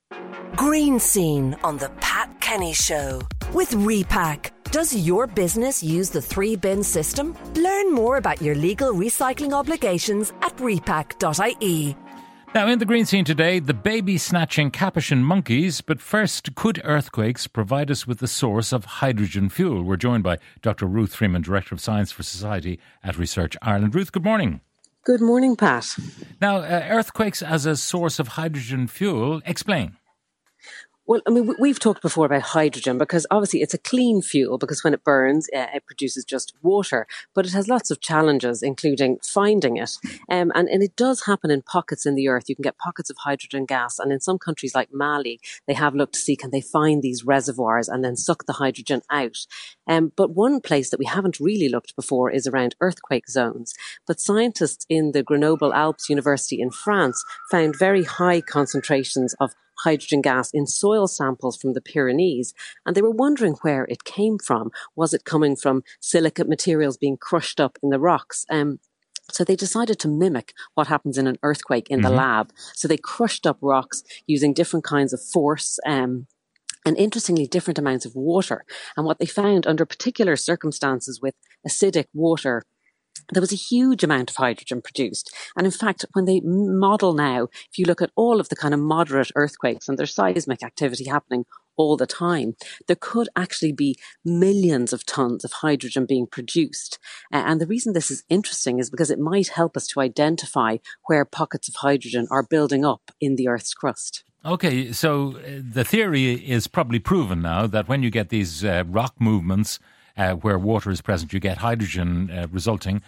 Green Scene on the Pat Kenny Show with Repack. Does your business use the 3-bin system? Learn more about your legal recycling obligations at repack.ie. Now, in the Green Scene today, the baby-snatching capuchin monkeys. But first, could earthquakes provide us with the source of hydrogen fuel? We're joined by Dr. Ruth Freeman, Director of Science for Society at Research Ireland. Ruth, good morning. Good morning, Pat. Now, earthquakes as a source of hydrogen fuel, explain. Well, I mean, we've talked before about hydrogen because obviously it's a clean fuel because when it burns, it produces just water. But it has lots of challenges, including finding it. And it does happen in pockets in the earth. You can get pockets of hydrogen gas. And in some countries like Mali, they have looked to see can they find these reservoirs and then suck the hydrogen out. But one place that we haven't really looked before is around earthquake zones. But scientists in the Grenoble Alpes University in France found very high concentrations of hydrogen gas in soil samples from the Pyrenees. And they were wondering where it came from. Was it coming from silicate materials being crushed up in the rocks? So they decided to mimic what happens in an earthquake in the lab. So they crushed up rocks using different kinds of force, and interestingly, different amounts of water. And what they found under particular circumstances with acidic water, there was a huge amount of hydrogen produced. And in fact, when they model now, if you look at all of the kind of moderate earthquakes and there's seismic activity happening all the time, there could actually be millions of tons of hydrogen being produced. And the reason this is interesting is because it might help us to identify where pockets of hydrogen are building up in the Earth's crust. Okay, so the theory is probably proven now that when you get these rock movements where water is present, you get hydrogen resulting.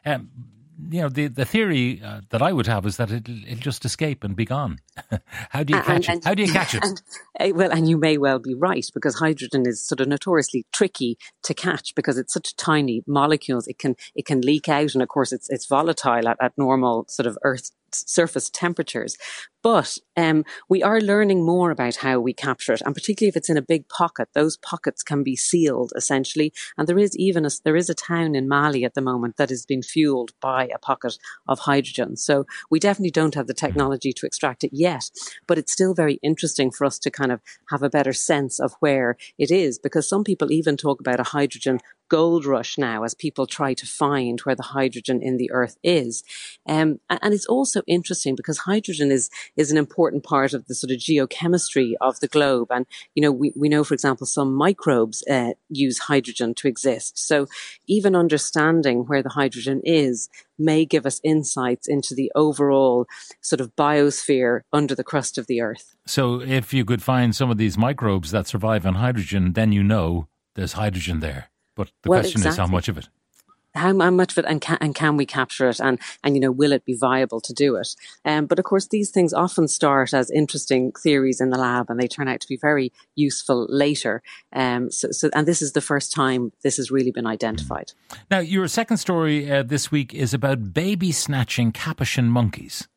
The theory that I would have is that it'll just escape and be gone. How do you catch it? How do you catch it? And you may well be right, because hydrogen is sort of notoriously tricky to catch because it's such tiny molecules. It can leak out, and of course it's volatile at normal sort of Earth surface temperatures. But we are learning more about how we capture it, and particularly if it's in a big pocket, those pockets can be sealed essentially. And there is a town in Mali at the moment that is being fueled by a pocket of hydrogen. So we definitely don't have the technology to extract it yet, but it's still very interesting for us to kind of have a better sense of where it is, because some people even talk about a hydrogen gold rush now as people try to find where the hydrogen in the earth is. And it's also interesting because hydrogen is an important part of the sort of geochemistry of the globe. And, we know, for example, some microbes use hydrogen to exist. So even understanding where the hydrogen is may give us insights into the overall sort of biosphere under the crust of the earth. So if you could find some of these microbes that survive on hydrogen, then there's hydrogen there. But the question is how much of it? How much of it, and can we capture it, and will it be viable to do it? But of course, these things often start as interesting theories in the lab, and they turn out to be very useful later. And this is the first time this has really been identified. Now, your second story this week is about baby snatching capuchin monkeys.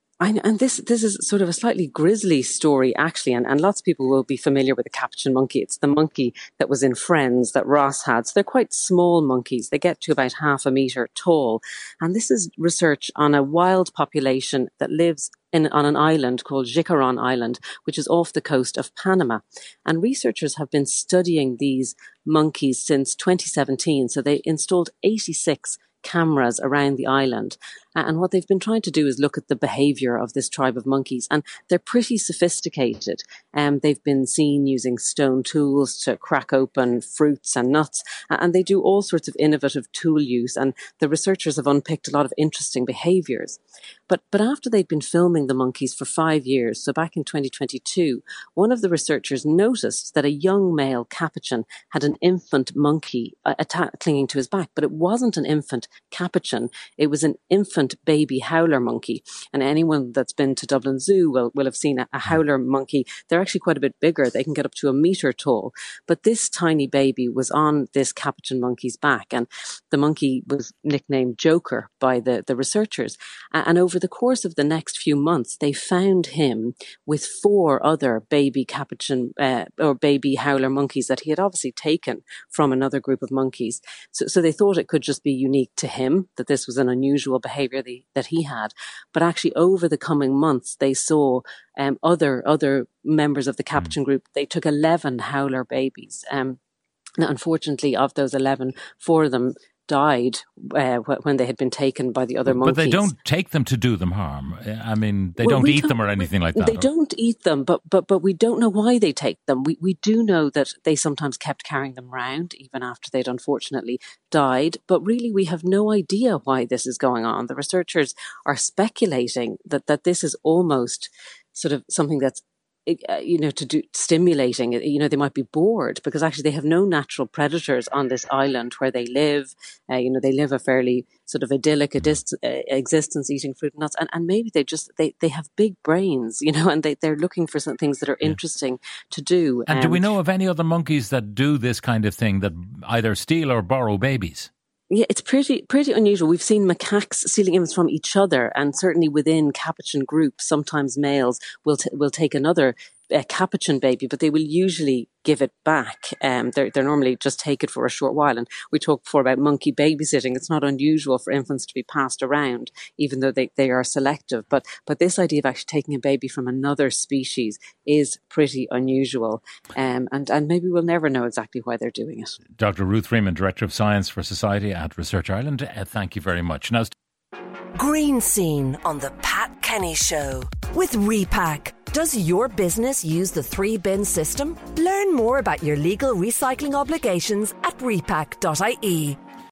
And this is sort of a slightly grisly story, actually, and lots of people will be familiar with the capuchin monkey. It's the monkey that was in Friends that Ross had. So they're quite small monkeys. They get to about 0.5 metre tall. And this is research on a wild population that lives on an island called Jicaron Island, which is off the coast of Panama. And researchers have been studying these monkeys since 2017. So they installed 86 cameras around the island. And what they've been trying to do is look at the behavior of this tribe of monkeys. And they're pretty sophisticated. They've been seen using stone tools to crack open fruits and nuts. And they do all sorts of innovative tool use. And the researchers have unpicked a lot of interesting behaviors. But after they'd been filming the monkeys for 5 years, so back in 2022, one of the researchers noticed that a young male capuchin had an infant monkey clinging to his back. But it wasn't an infant capuchin. It was an infant baby howler monkey. And anyone that's been to Dublin Zoo will have seen a howler monkey. They're actually quite a bit bigger. They can get up to 1 metre tall. But this tiny baby was on this capuchin monkey's back. And the monkey was nicknamed Joker by the researchers. And over the course of the next few months, they found him with 4 other baby capuchin or baby howler monkeys that he had obviously taken from another group of monkeys. So they thought it could just be unique to him, that this was an unusual behavior. behaviour that he had. But actually, over the coming months, they saw other members of the Capuchin group. They took 11 howler babies. Now, unfortunately, of those 11, 4 of them died when they had been taken by the other monkeys. But they don't take them to do them harm. I mean, they don't eat them or anything like that. They don't eat them, but we don't know why they take them. We do know that they sometimes kept carrying them around even after they'd unfortunately died. But really, we have no idea why this is going on. The researchers are speculating that this is almost sort of something that's to do stimulating. They might be bored because actually they have no natural predators on this island where they live. They live a fairly sort of idyllic existence, eating fruit and nuts, and maybe they have big brains, and they're looking for some things that are interesting to do. And do we know of any other monkeys that do this kind of thing, that either steal or borrow babies? Yeah, it's pretty unusual. We've seen macaques stealing infants from each other, and certainly within Capuchin groups, sometimes males will take another Capuchin baby, but they will usually give it back. They're normally just take it for a short while. And we talked before about monkey babysitting. It's not unusual for infants to be passed around, even though they are selective. But this idea of actually taking a baby from another species is pretty unusual. And maybe we'll never know exactly why they're doing it. Dr. Ruth Freeman, Director of Science for Society at Research Ireland. Thank you very much. Now, Green Scene on the Pat Kenny Show with Repack. Does your business use the 3-bin system? Learn more about your legal recycling obligations at repack.ie.